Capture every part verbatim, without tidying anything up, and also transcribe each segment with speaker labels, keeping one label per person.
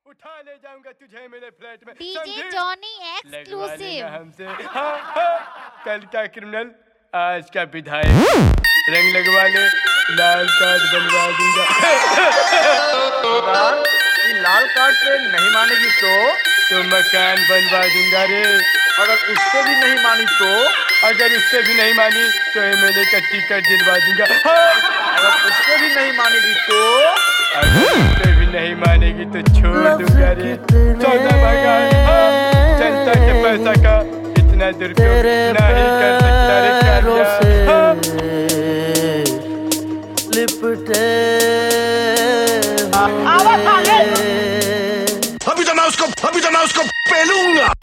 Speaker 1: उठा ले जाऊंगा तुझे मेरे फ्लैट में।
Speaker 2: डीजे जॉनी एक्सक्लूसिव
Speaker 1: हमसे। हाँ, हाँ, कल का क्रिमिनल आज का विधायक, रंग लगवा ले, लाल कार्ड बनवा दूंगा।
Speaker 3: लाल कार्ड पे नहीं मानेगी तो
Speaker 1: तो मकान बनवा दूंगा रे।
Speaker 3: अगर उससे भी नहीं मानी तो
Speaker 1: अगर उससे भी नहीं मानी तो एमएलए का टिकट दिलवा दूंगा। हाँ।
Speaker 3: अगर उससे भी नहीं मानेगी तो
Speaker 1: अगर उससे भी नहीं मानेगी तो छोड़ दूंगा रे। चौदह भगवान, हाँ, जनता के पैसा का इतना दुरुपयोग नहीं कर सकता रे कालिया। हाँ।
Speaker 4: लिपटे
Speaker 5: अभी तो मैं उसको अभी तो मैं उसको पेलूंगा।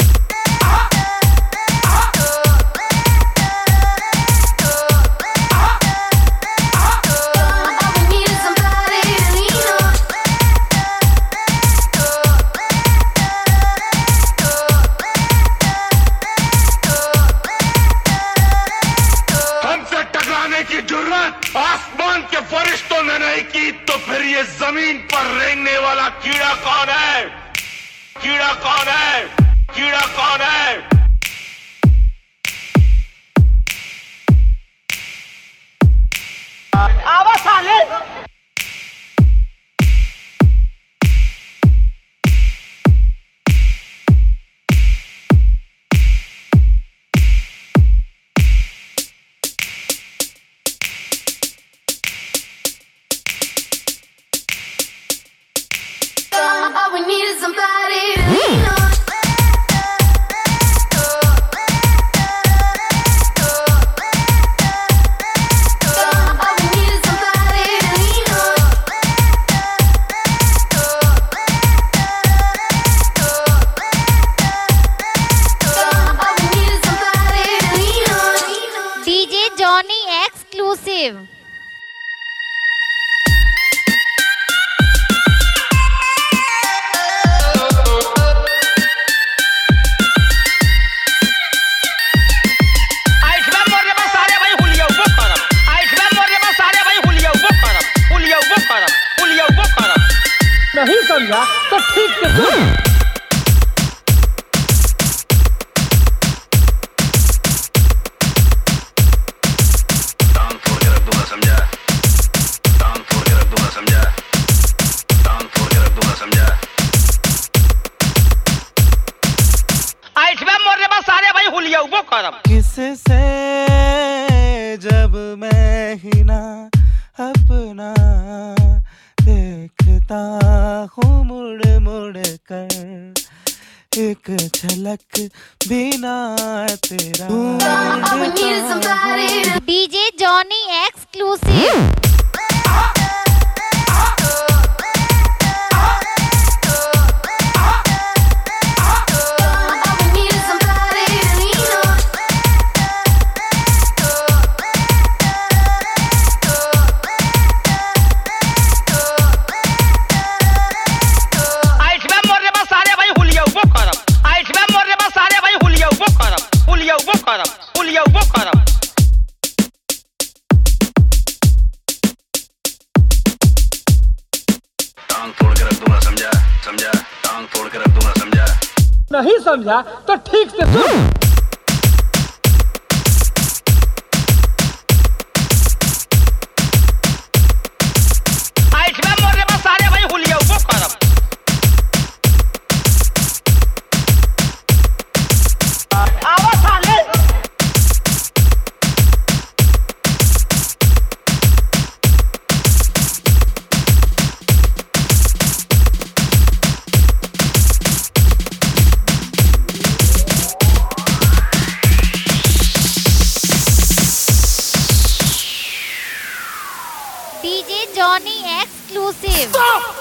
Speaker 5: हमसे टकराने की जुर्रत आसमान के फरिश्तों ने नहीं की तो फिर ये जमीन पर रेंगने वाला कीड़ा कौन है? कीड़ा कौन है? कीड़ा कौन है?
Speaker 6: आवाज साले।
Speaker 7: All we need is somebody to lean on. All we need is somebody to lean on. All we need is somebody to lean on.
Speaker 2: DJ Johnny exclusive
Speaker 6: नहीं समझा तो ठीक से सुन।
Speaker 5: टांग फोड़ के रख दूंगा समझा। टांग फोड़ के रख दूंगा समझा। टांग फोड़ के रख दूंगा समझा।
Speaker 6: आइसबा मोरे बस सारे भाई हुलिया वो करब।
Speaker 4: किससे जब मैं ही ना अपना देखता हूँ मुड़ मुड़ कर, एक झलक बिना तेरा।
Speaker 7: All we need is somebody to
Speaker 2: DJ Johnny exclusive
Speaker 7: All we need is somebody to lean on.
Speaker 6: आइसबा मोरे बस सारे भाई हुलिया वो करब। आइसबा मोरे बस सारे भाई हुलिया वो करब। हुलिया वो करब। हुलिया वो करब।
Speaker 5: टांग फोड़ के रख दूंगा समझा। समझा। टांग फोड़ के रख दूंगा समझा।
Speaker 6: नहीं समझा तो ठीक से सुन। आइसबा मोरे बस सारे भाई हुलिया वो करब। आवाज साले।
Speaker 2: DJ Johnny exclusive
Speaker 6: Stop!